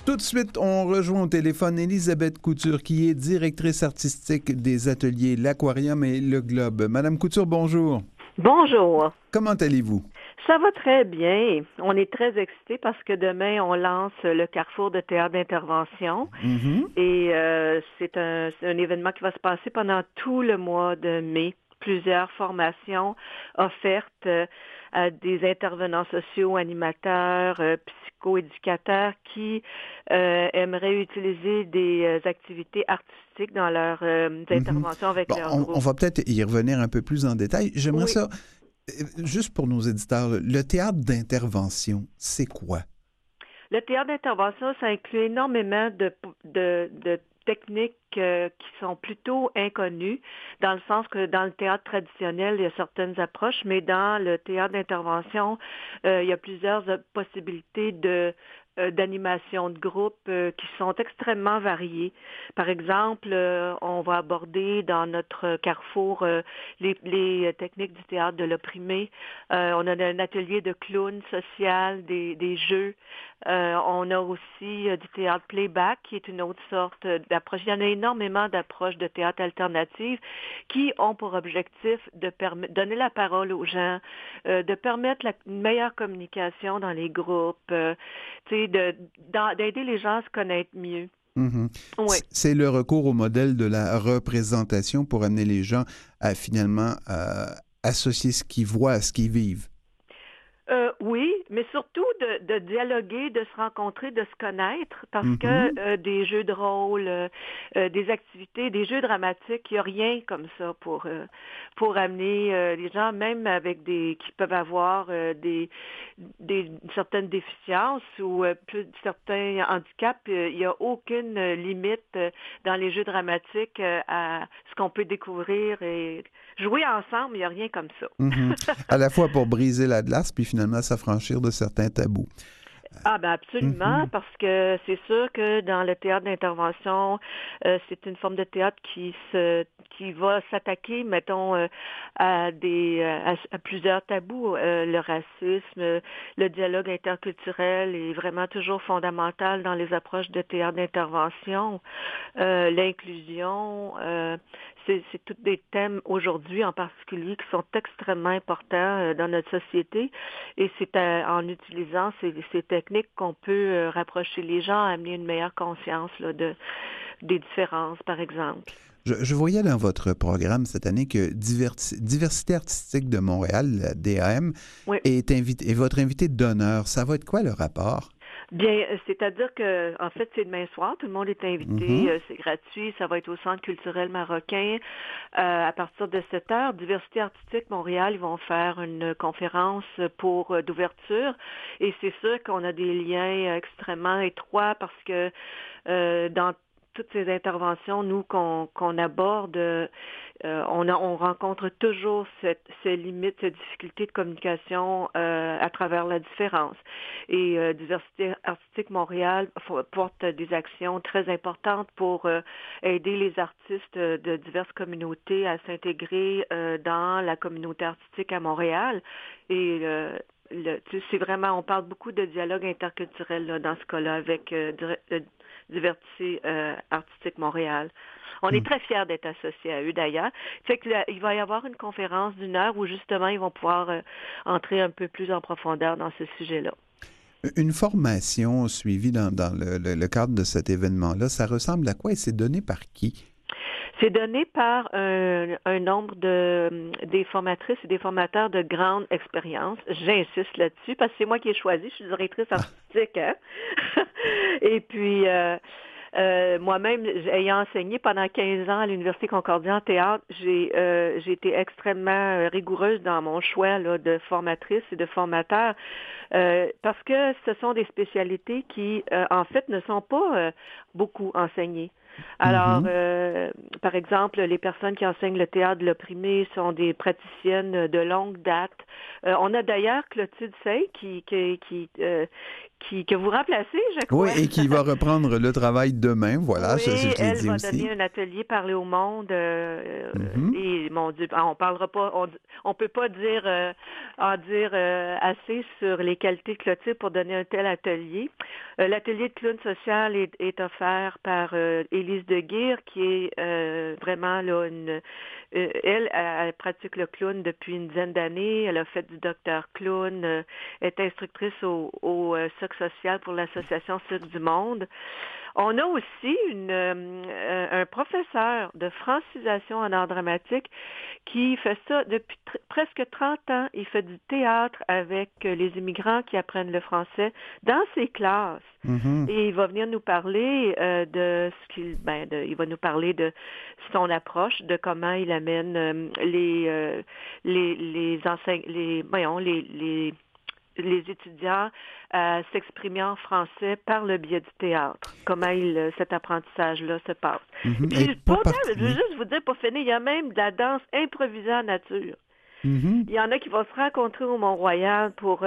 Tout de suite, on rejoint au téléphone Élisabeth Couture, qui est directrice artistique des ateliers L'Aquarium et Le Globe. Madame Couture, bonjour. Bonjour. Comment allez-vous? Ça va très bien. On est très excités parce que demain, on lance le Carrefour de théâtre d'intervention. Et c'est un événement qui va se passer pendant tout le mois de mai. Plusieurs formations offertes à des intervenants sociaux, animateurs, psychoéducateurs qui aimeraient utiliser des activités artistiques dans leurs interventions avec leur groupe. On va peut-être y revenir un peu plus en détail. J'aimerais ça, juste pour nos éditeurs, le théâtre d'intervention, c'est quoi? Le théâtre d'intervention, ça inclut énormément de techniques qui sont plutôt inconnues, dans le sens que dans le théâtre traditionnel, il y a certaines approches, mais dans le théâtre d'intervention, il y a plusieurs possibilités d'animation de groupe qui sont extrêmement variées. Par exemple, on va aborder dans notre carrefour les techniques du théâtre de l'opprimé. On a un atelier de clown social, des jeux. On a aussi du théâtre playback, qui est une autre sorte d'approche. Il y en a énormément d'approches de théâtre alternative qui ont pour objectif de donner la parole aux gens, de permettre une meilleure communication dans les groupes, d'aider les gens à se connaître mieux. Oui. C'est le recours au modèle de la représentation pour amener les gens à finalement associer ce qu'ils voient à ce qu'ils vivent. Oui, mais surtout de dialoguer, de se rencontrer, de se connaître, parce que des jeux de rôle, des activités, des jeux dramatiques, il n'y a rien comme ça pour amener les gens, même avec qui peuvent avoir certaines déficiences ou certains handicaps, il n'y a aucune limite dans les jeux dramatiques à ce qu'on peut découvrir et jouer ensemble, il n'y a rien comme ça. À la fois pour briser la glace, puis finalement s'affranchir de certains tabous. Ah ben absolument, parce que c'est sûr que dans le théâtre d'intervention, c'est une forme de théâtre qui va s'attaquer, mettons, à plusieurs tabous. Le racisme, le dialogue interculturel est vraiment toujours fondamental dans les approches de théâtre d'intervention. L'inclusion, c'est tous des thèmes aujourd'hui en particulier qui sont extrêmement importants dans notre société, et c'est en utilisant ces techniques qu'on peut rapprocher les gens, amener une meilleure conscience des différences, par exemple. Je voyais dans votre programme cette année que Diversité artistique de Montréal, la DAM, est votre invité d'honneur. Ça va être quoi le rapport? Bien, c'est-à-dire que, en fait, c'est demain soir, tout le monde est invité, c'est gratuit, ça va être au Centre culturel marocain à partir de 7 heures. Diversité artistique Montréal, ils vont faire une conférence d'ouverture, et c'est sûr qu'on a des liens extrêmement étroits parce que dans toutes ces interventions, nous, qu'on aborde, on rencontre toujours ces limites, ces difficultés de communication à travers la différence. Et Diversité artistique Montréal porte des actions très importantes pour aider les artistes de diverses communautés à s'intégrer dans la communauté artistique à Montréal. Et c'est vraiment, on parle beaucoup de dialogue interculturel là, dans ce cas-là avec Diversité artistique Montréal. On est très fiers d'être associés à eux d'ailleurs. Fait que il va y avoir une conférence d'1 heure où justement ils vont pouvoir entrer un peu plus en profondeur dans ce sujet-là. Une formation suivie dans le cadre de cet événement-là, ça ressemble à quoi et c'est donné par qui? C'est donné par un nombre des formatrices et des formateurs de grande expérience. J'insiste là-dessus parce que c'est moi qui ai choisi. Je suis directrice artistique. Hein? Et puis, moi-même, ayant enseigné pendant 15 ans à l'Université Concordia en théâtre, j'ai été extrêmement rigoureuse dans mon choix là, de formatrice et de formateur parce que ce sont des spécialités qui, en fait, ne sont pas beaucoup enseignées. Alors, par exemple, les personnes qui enseignent le théâtre de l'opprimé sont des praticiennes de longue date. On a d'ailleurs Clotilde Sey que vous remplacez, je crois. Oui, et qui va reprendre le travail demain, voilà, oui, je l'ai dit elle aussi. va donner un atelier Parler au monde, et mon Dieu, on parlera pas, on peut pas en dire assez sur les qualités de Clotilde pour donner un tel atelier. L'atelier de clown social est offert par Élise Deguire, qui est vraiment là elle pratique le clown depuis une dizaine d'années. Elle a fait du docteur clown, est instructrice au Soc social pour l'Association Cirque du Monde. On a aussi un professeur de francisation en art dramatique qui fait ça depuis presque 30 ans. Il fait du théâtre avec les immigrants qui apprennent le français dans ses classes. Et il va venir nous parler il va nous parler de son approche, de comment il amène les étudiants à s'exprimer en français par le biais du théâtre. Comment cet apprentissage-là se passe. Et puis, je veux juste vous dire, pour finir, il y a même de la danse improvisée en nature. Il y en a qui vont se rencontrer au Mont-Royal pour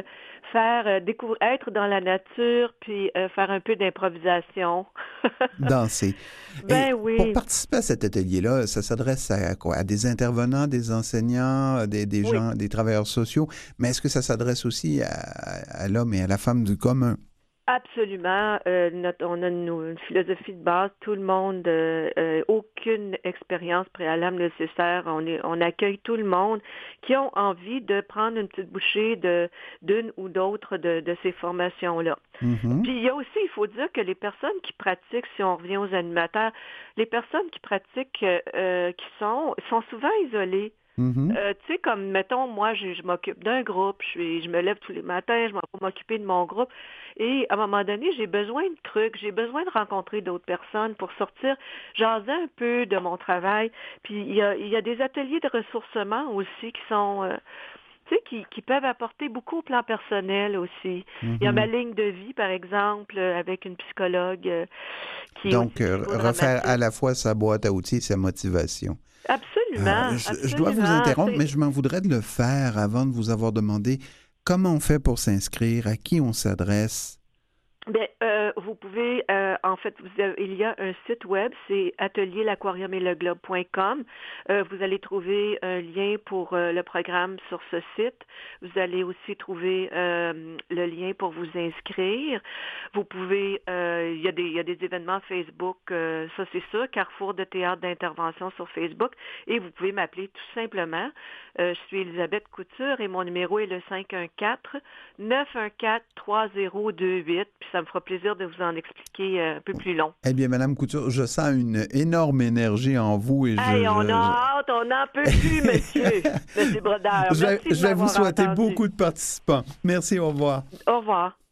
être dans la nature puis faire un peu d'improvisation. Danser. Oui. Pour participer à cet atelier-là, ça s'adresse à quoi? À des intervenants, des enseignants, des gens, des travailleurs sociaux, mais est-ce que ça s'adresse aussi à l'homme et à la femme du commun? Absolument. On a une philosophie de base. Tout le monde, aucune expérience préalable nécessaire. On accueille tout le monde qui ont envie de prendre une petite bouchée d'une ou d'autre de ces formations-là. Puis il y a aussi, il faut dire que les personnes qui pratiquent, si on revient aux animateurs, les personnes qui pratiquent, qui sont souvent isolées. Tu sais, comme, mettons, moi, je m'occupe d'un groupe, je me lève tous les matins, je vais m'occuper de mon groupe, et à un moment donné, j'ai besoin de trucs, j'ai besoin de rencontrer d'autres personnes pour sortir, jaser un peu de mon travail. Puis il y a des ateliers de ressourcement aussi qui sont... qui peuvent apporter beaucoup au plan personnel aussi. Il y a ma ligne de vie, par exemple, avec une psychologue qui est donc, refaire à la fois sa boîte à outils et sa motivation. Absolument. Je dois vous interrompre, mais je m'en voudrais de le faire avant de vous avoir demandé comment on fait pour s'inscrire, à qui on s'adresse. Bien, vous pouvez, en fait, il y a un site web, c'est atelierlaquariumetleglobe.com. Vous allez trouver un lien pour le programme sur ce site. Vous allez aussi trouver le lien pour vous inscrire. Vous pouvez, il y a des événements Facebook, ça c'est sûr, Carrefour de théâtre d'intervention sur Facebook, et vous pouvez m'appeler tout simplement. Je suis Elisabeth Couture et mon numéro est le 514-914-3028, puis ça me fera plaisir de vous en expliquer un peu plus long. Eh bien, Madame Couture, je sens une énorme énergie en vous et on a hâte, on n'en peut plus, monsieur Brodeur. Je vais vous souhaiter beaucoup de participants. Merci, au revoir. Au revoir.